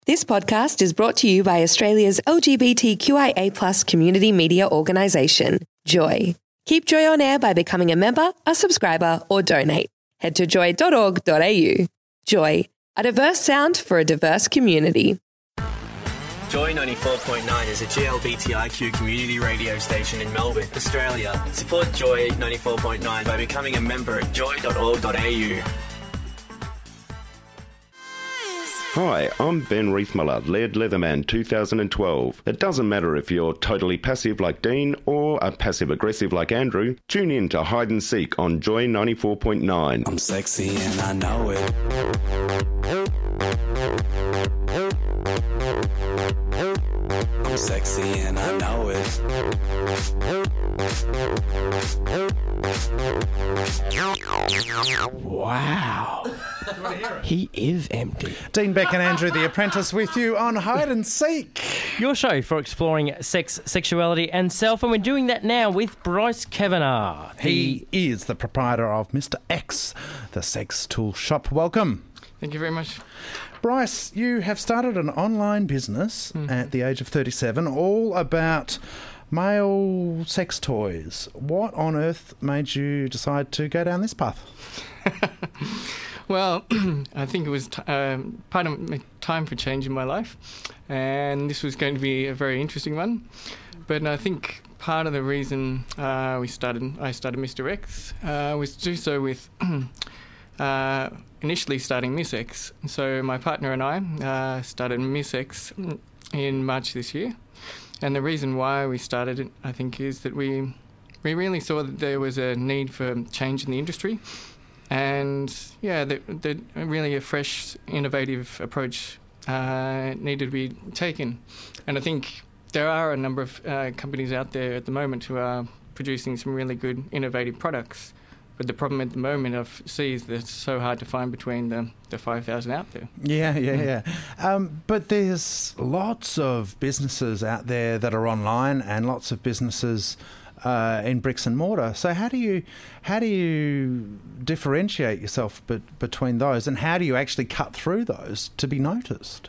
This podcast is brought to you by Australia's LGBTQIA+ community media organisation, Joy. Keep Joy on air by becoming a member, a subscriber, or donate. Head to joy.org.au. Joy, a diverse sound for a diverse community. Joy 94.9 is a GLBTIQ community radio station in Melbourne, Australia. Support Joy 94.9 by becoming a member at joy.org.au. Hi, I'm Ben Reithmuller, Laird Leatherman 2012. It doesn't matter if you're totally passive like Dean or a passive-aggressive like Andrew. Tune in to Hide and Seek on Joy 94.9. I'm sexy and I know it. I'm sexy and I know it. Wow. He is empty. Dean Beck and Andrew the Apprentice with you on Hide and Seek. Your show for exploring sex, sexuality and self, and we're doing that now with Bryce Kavanagh. He is the proprietor of Mr. X, the sex tool shop. Welcome. Thank you very much. Bryce, you have started an online business at the age of 37, all about male sex toys. What on earth made you decide to go down this path? Well, I think it was part of time for change in my life, and this was going to be a very interesting one. But I think part of the reason I started Mr. X was to do so with initially starting Miss X. So my partner and I started Miss X in March this year. And the reason why we started it, I think, is that we really saw that there was a need for change in the industry. And, yeah, that really a fresh, innovative approach needed to be taken. And I think there are a number of companies out there at the moment who are producing some really good, innovative products. But the problem at the moment I see is that it's so hard to find between the 5,000 out there. Yeah. But there's lots of businesses out there that are online and lots of businesses in bricks and mortar. So how do you differentiate yourself between those, and how do you actually cut through those to be noticed?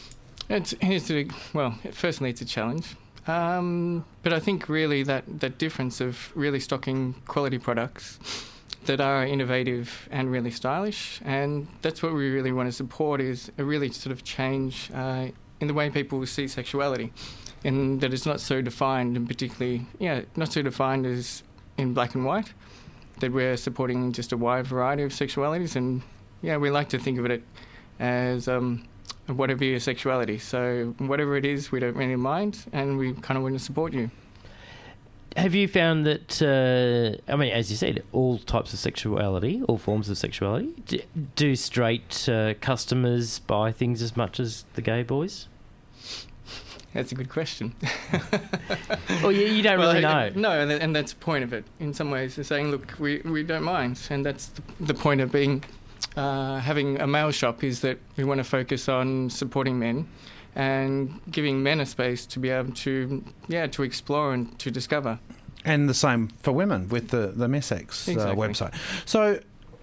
Firstly, it's a challenge. But I think really that difference of really stocking quality products that are innovative and really stylish, and that's what we really want to support, is a really sort of change in the way people see sexuality, and that it's not so defined, and particularly, not so defined as in black and white, that we're supporting just a wide variety of sexualities, and we like to think of it as whatever your sexuality. So whatever it is, we don't really mind, and we kind of want to support you. Have you found that, as you said, all types of sexuality, all forms of sexuality, do straight customers buy things as much as the gay boys? That's a good question. Well, you don't really know. No, and that's the point of it. In some ways, they're saying, look, we don't mind. And that's the point of being having a male shop, is that we want to focus on supporting men and giving men a space to be able to explore and to discover. And the same for women with the Miss X website. So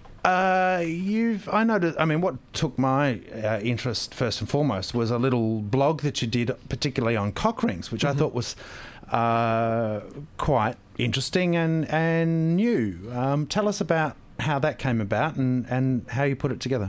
I noticed, what took my interest first and foremost was a little blog that you did, particularly on cock rings, which I thought was quite interesting and new. Tell us about how that came about and how you put it together.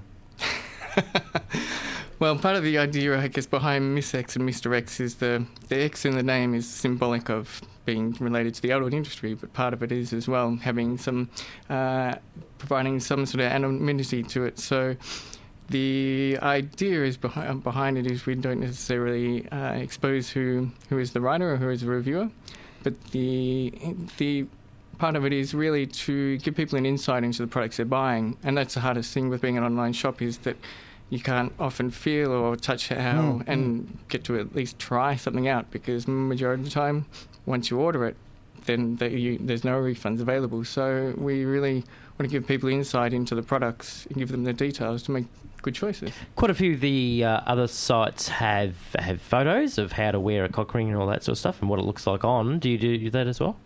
Well, part of the idea, I guess, behind Miss X and Mr. X is the X in the name is symbolic of being related to the adult industry, but part of it is as well having some, providing some sort of anonymity to it. So the idea is behind it is we don't necessarily expose who is the writer or who is the reviewer, but the part of it is really to give people an insight into the products they're buying, and that's the hardest thing with being an online shop, is that you can't often feel or touch how and get to at least try something out, because majority of the time, once you order it, then there's no refunds available. So we really want to give people insight into the products and give them the details to make good choices. Quite a few of the other sites have photos of how to wear a cock ring and all that sort of stuff and what it looks like on. Do you do that as well?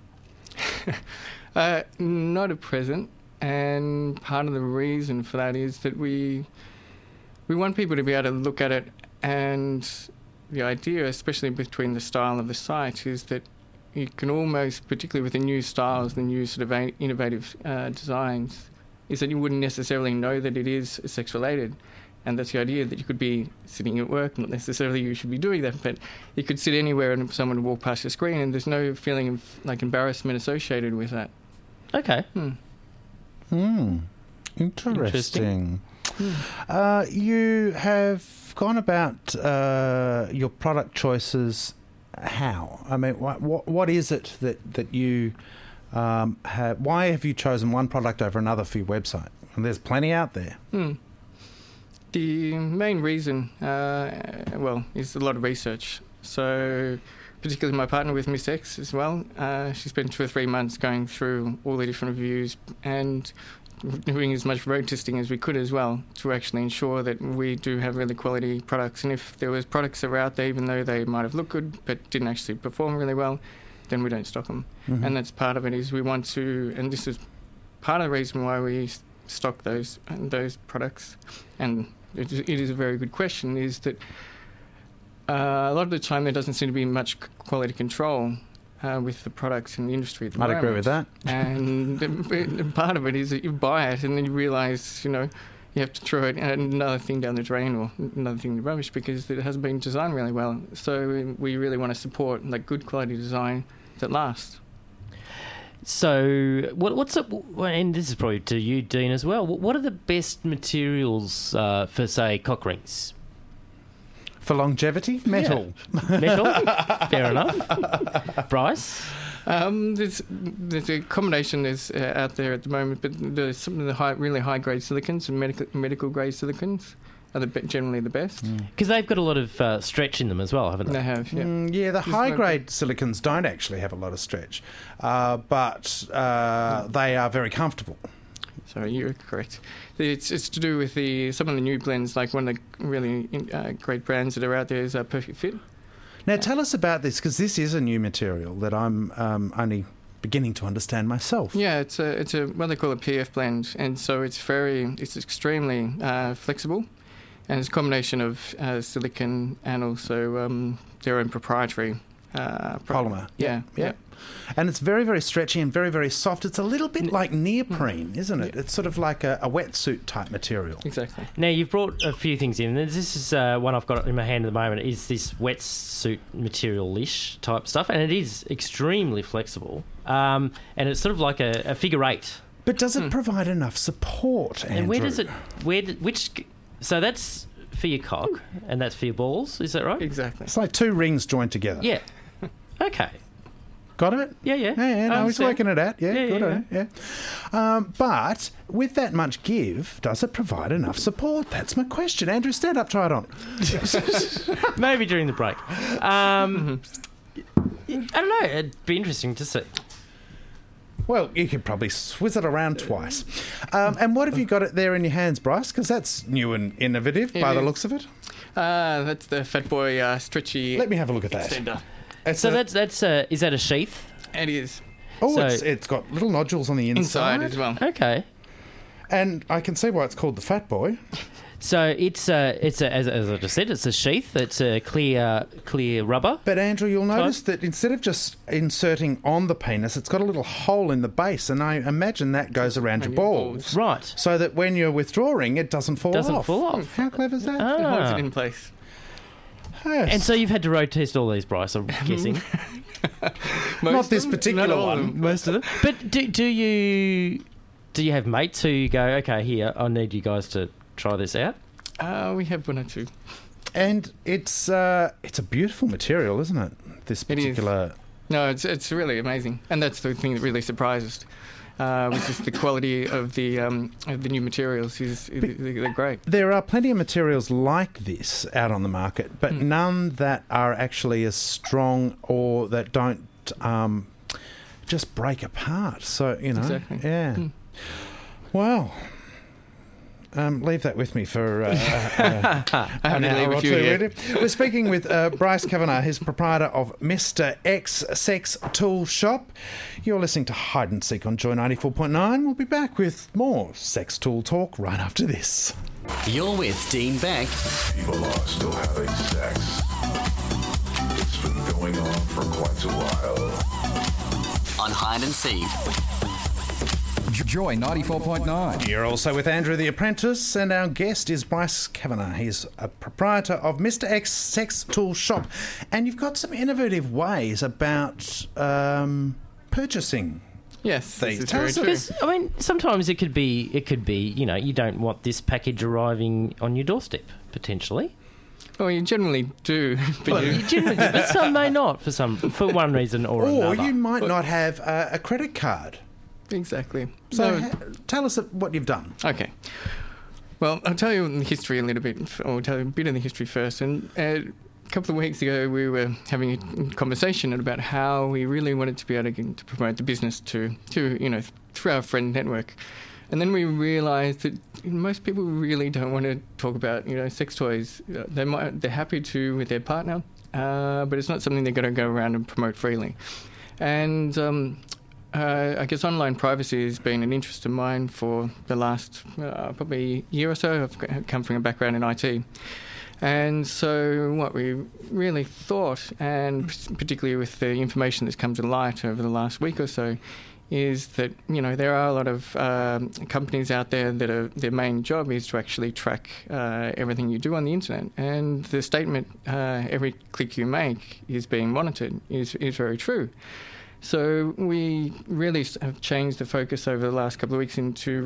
Not at present, and part of the reason for that is that we want people to be able to look at it And the idea, especially between the style of the site, is that you can almost, particularly with the new styles, the new sort of innovative designs, is that you wouldn't necessarily know that it is sex-related. And that's the idea, that you could be sitting at work, not necessarily you should be doing that, but you could sit anywhere and someone would walk past your screen and there's no feeling of like embarrassment associated with that. Okay. Interesting. You have gone about your product choices how? I mean, what is it that you have? Why have you chosen one product over another for your website? And there's plenty out there. The main reason, is a lot of research. So, particularly my partner with Miss X as well, she spent 2 or 3 months going through all the different reviews and doing as much road testing as we could as well to actually ensure that we do have really quality products. And if there was products that were out there, even though they might have looked good but didn't actually perform really well, then we don't stock them. And that's part of it, is we want to, and this is part of the reason why we stock those products. And it is a very good question, is that a lot of the time there doesn't seem to be much quality control with the products in the industry at the moment. I'd agree with that. And part of it is that you buy it and then you realise, you have to throw it another thing down the drain or another thing in the rubbish because it hasn't been designed really well. So we really want to support like good quality design that lasts. So what's it? And this is probably to you, Dean, as well. What are the best materials for, say, cock rings? For longevity? Metal. Yeah. Metal? Fair enough. Bryce? There's a combination out there at the moment, but there's some of the really high-grade silicons and medical-grade silicons are generally the best. Because they've got a lot of stretch in them as well, haven't they? They have, yeah. The high-grade silicons don't actually have a lot of stretch, but they are very comfortable. So you're correct. It's to do with some of the new blends, like one of the really great brands that are out there is Perfect Fit. Now tell us about this, because this is a new material that I'm only beginning to understand myself. Yeah, it's a what they call a PF blend, and so it's extremely flexible, and it's a combination of silicon and also their own proprietary polymer. Yeah. And it's very, very stretchy and very, very soft. It's a little bit like neoprene, isn't it? It's sort of like a wetsuit type material. Exactly. Now, you've brought a few things in. This is one I've got in my hand at the moment, is this wetsuit material-ish type stuff, and it is extremely flexible. And it's sort of like a figure eight. But does it provide enough support, Andrew? And where does it... So that's for your cock, and that's for your balls, is that right? Exactly. It's like 2 rings joined together. Yeah. Okay. Got it? Yeah. No, he's working it out. Yeah, good on it. Yeah. But with that much give, does it provide enough support? That's my question. Andrew, stand up, try it on. Maybe during the break. I don't know. It'd be interesting to see. Well, you could probably swizz it around twice. And what have you got it there in your hands, Bryce? Because that's new and innovative by the looks of it. That's the Fat Boy stretchy. Let me have a look at that. Extender. So that's is that a sheath? It is. Oh, So- it's got little nodules on the inside. Inside as well. Okay. And I can see why it's called the Fat Boy. So it's as I just said, it's a sheath. It's a clear rubber. But Andrew, you'll notice that instead of just inserting on the penis, it's got a little hole in the base, and I imagine that goes around your balls. Right. So that when you're withdrawing, it doesn't fall off. How clever is that? It holds it in place. Yes. And so you've had to road test all these, Bryce, I'm guessing. Not this particular one. Most of them. But do you have mates who go, okay, here, I need you guys to try this out? We have 1 or 2. And it's a beautiful material, isn't it? This particular... No, it's really amazing. And that's the thing that really surprised us. Which is the quality of the new materials. They're great. There are plenty of materials like this out on the market, but none that are actually as strong or that don't just break apart. So, Exactly. Yeah. Well... leave that with me for an hour or two. We're speaking with Bryce Kavanagh, who's proprietor of Mr. X Sex Tool Shop. You're listening to Hide and Seek on Joy 94.9. We'll be back with more sex tool talk right after this. You're with Dean Beck People are still having sex. It's been going on for quite a while. on Hide and Seek. Joy 94.9. You're also with Andrew the Apprentice, and our guest is Bryce Kavanagh. He's a proprietor of Mr. X Sex Tool Shop, and you've got some innovative ways about purchasing. Yes, These. this is Tell very us true. Because I mean, sometimes it could be, you know, you don't want this package arriving on your doorstep potentially. Well, you generally do, but You generally do, but some may not for one reason or Or another. you might not have a credit card. exactly. So No. tell us what you've done. Okay. Well, I'll tell you the history a little bit, or I'll tell you a bit of the history first. And a couple of weeks ago, we were having a conversation about how we really wanted to be able to promote the business to through our friend network. And then we realised that most people really don't want to talk about, sex toys. They're happy to with their partner, but it's not something they're going to go around and promote freely. And I guess online privacy has been an interest of mine for the last probably year or so. I've come from a background in IT. And so what we really thought, and particularly with the information that's come to light over the last week or so, is that, there are a lot of companies out there that their main job is to actually track everything you do on the internet. And the statement, every click you make is being monitored, is very true. So we really have changed the focus over the last couple of weeks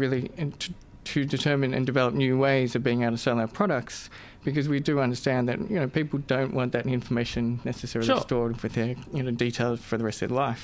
to determine and develop new ways of being able to sell our products, because we do understand that people don't want that information necessarily stored with their details for the rest of their life.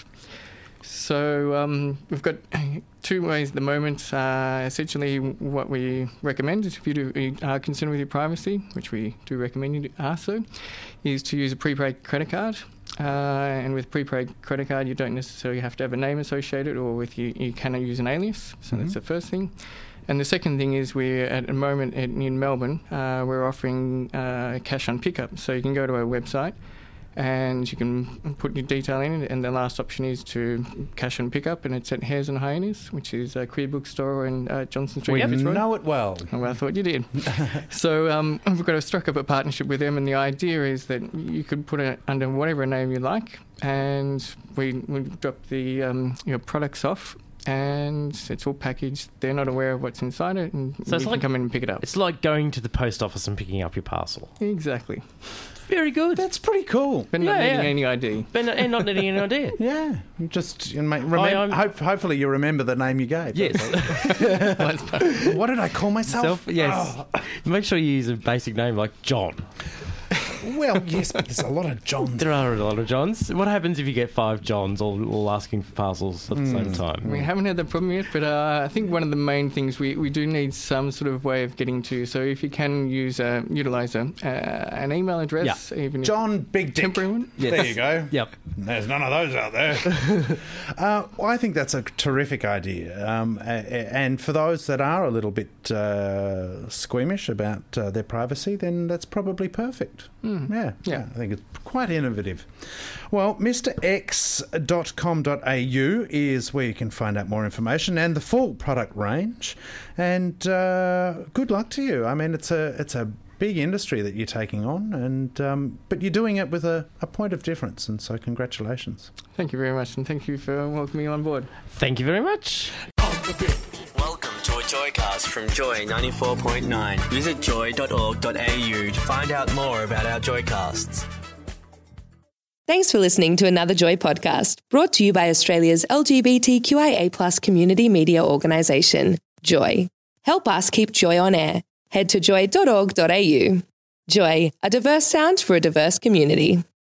So we've got two ways at the moment. Essentially, what we recommend is if you are concerned with your privacy, which we do recommend you are so, is to use a prepaid credit card. And with prepaid credit card, you don't necessarily have to have a name associated, or you can use an alias. So that's the first thing. And the second thing is we're at the moment in Melbourne, we're offering cash on pickup. So you can go to our website and you can put your detail in, and the last option is to cash on pickup, and it's at Hares and Hyenas, which is a queer bookstore in Johnson Street. We know it well. Oh, well, I thought you did. So we've got to struck up a partnership with them, and the idea is that you could put it under whatever name you like, and we drop the your products off, and it's all packaged. They're not aware of what's inside it, and So you can come in and pick it up. It's like going to the post office and picking up your parcel. Exactly. Very good. That's pretty cool. But not needing any ID. And not needing any idea. Yeah, just hopefully you remember the name you gave. Yes. What did I call myself? Yes. Oh. Make sure you use a basic name like John. Well, yes, but there's a lot of Johns. There are a lot of Johns. What happens if you get 5 Johns all asking for parcels at the same time? We haven't had that problem yet, but I think one of the main things we do need some sort of way of getting to. So if you can utilise an email address, even John Big Dick. temporary one. Yes. There you go. Yep. There's none of those out there. I think that's a terrific idea. And for those that are a little bit squeamish about their privacy, then that's probably perfect. Yeah, I think it's quite innovative. Well, MrX.com.au is where you can find out more information and the full product range. And good luck to you. I mean, it's a big industry that you're taking on, and but you're doing it with a point of difference, and so congratulations. Thank you very much, and thank you for welcoming me on board. Thank you very much. Welcome to a Joycast from Joy 94.9. Visit joy.org.au to find out more about our Joycasts. Thanks for listening to another Joy podcast, brought to you by Australia's LGBTQIA+ community media organisation, Joy. Help us keep Joy on air. Head to joy.org.au. Joy, a diverse sound for a diverse community.